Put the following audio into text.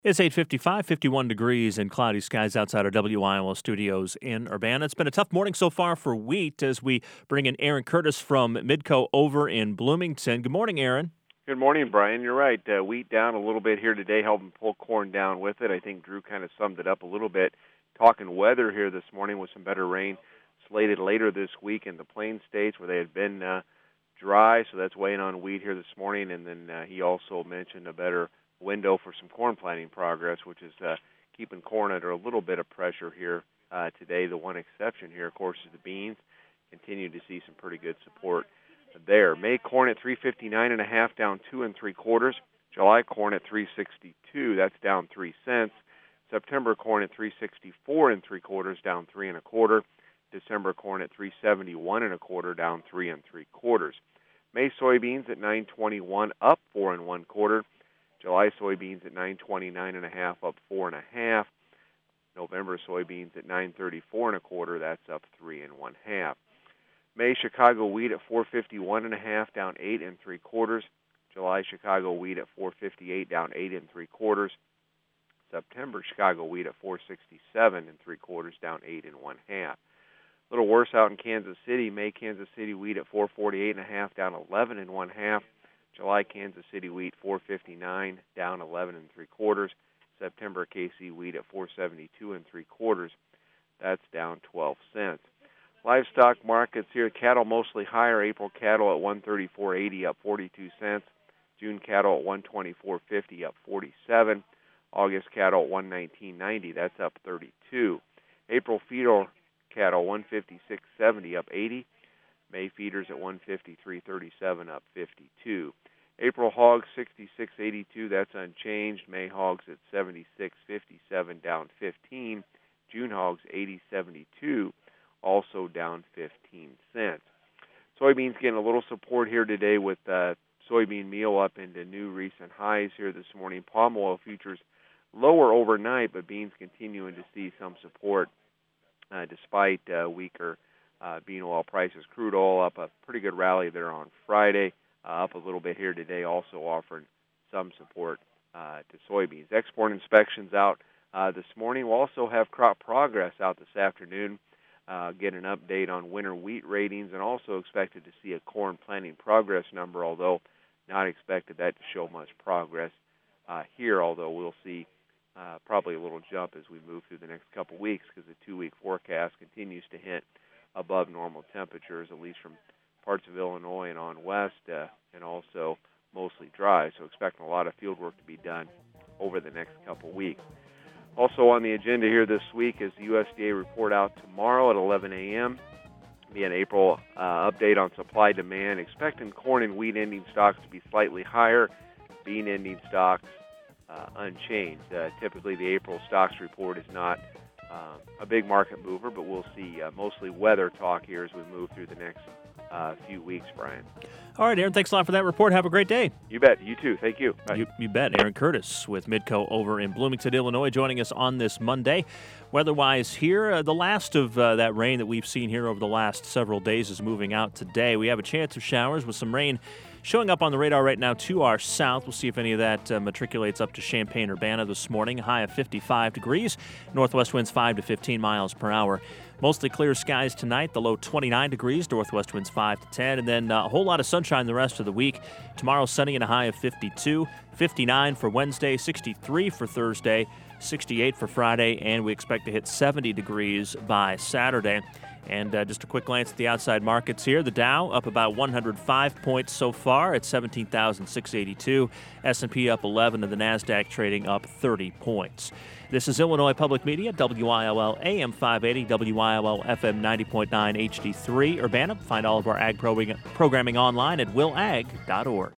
It's 8:55, 51 degrees and cloudy skies outside our WIL studios in Urbana. It's been a tough morning so far for wheat as we bring in Aaron Curtis from Midco over in Bloomington. Good morning, Aaron. Good morning, Brian. You're right. Wheat down a little bit here today, helping pull corn down with it. I think Drew kind of summed it up a little bit. Talking weather here this morning with some better rain slated later this week in the Plain States where they had been dry, so that's weighing on wheat here this morning. And then he also mentioned a better window for some corn planting progress, which is keeping corn under a little bit of pressure here today. The one exception here, of course, is the beans. Continue to see some pretty good support there. May corn at 359.5, down 2 3/4. July corn at 362, that's down 3 cents. September corn at 364 3/4, down 3 1/4. December corn at 371 1/4, down 3 3/4. May soybeans at 921, up 4 1/4. July soybeans at 929.5, up 4 1/2. November soybeans at 934 1/4, that's up 3 1/2. May Chicago wheat at 451.5, down 8 3/4. July Chicago wheat at 458, down 8 3/4. September Chicago wheat at 467 3/4, down 8 1/2. A little worse out in Kansas City. May Kansas City wheat at 448.5, down 11 1/2. July Kansas City wheat 459, down 11 3/4. September KC wheat at 472 3/4, that's down 12 cents. Livestock markets here, cattle mostly higher. April cattle at 134.80, up 42 cents. June cattle at 124.50, up 47. August cattle at 119.90, that's up 32. April feeder cattle 156.70, up 80. May feeders at 153.37, up 52. April hogs 66.82, that's unchanged. May hogs at 76.57, down 15. June hogs 80.72, also down 15 cents. Soybeans getting a little support here today with soybean meal up into new recent highs here this morning. Palm oil futures lower overnight, but beans continuing to see some support despite weaker bean oil prices. Crude oil up a pretty good rally there on Friday, up a little bit here today, also offering some support to soybeans. Export inspections out this morning. We'll also have crop progress out this afternoon. Get an update on winter wheat ratings, and also expected to see a corn planting progress number, although not expected that to show much progress here, although we'll see probably a little jump as we move through the next couple weeks because the 2-week forecast continues to hint above normal temperatures, at least from parts of Illinois and on west, and also mostly dry. So expecting a lot of field work to be done over the next couple weeks. Also on the agenda here this week is the USDA report out tomorrow at 11 a.m. Be an April update on supply demand. Expecting corn and wheat ending stocks to be slightly higher, bean ending stocks unchanged. Typically the April stocks report is not a big market mover, but we'll see mostly weather talk here as we move through the next few weeks, Brian. All right, Aaron, thanks a lot for that report. Have a great day. You bet. You too. Thank you. Bye. You bet. Aaron Curtis with Midco over in Bloomington, Illinois, joining us on this Monday. Weather-wise here, the last of that rain that we've seen here over the last several days is moving out today. We have a chance of showers with some rain showing up on the radar right now to our south. We'll see if any of that matriculates up to Champaign-Urbana this morning. High of 55 degrees. Northwest winds 5 to 15 miles per hour. Mostly clear skies tonight, the low 29 degrees, northwest winds 5 to 10, and then a whole lot of sunshine the rest of the week. Tomorrow, sunny and a high of 52, 59 for Wednesday, 63 for Thursday, 68 for Friday, and we expect to hit 70 degrees by Saturday. And just a quick glance at the outside markets here. The Dow up about 105 points so far at 17,682. S&P up 11, and the NASDAQ trading up 30 points. This is Illinois Public Media, WILL AM 580, WILL FM 90.9 HD3, Urbana. Find all of our ag programming online at willag.org.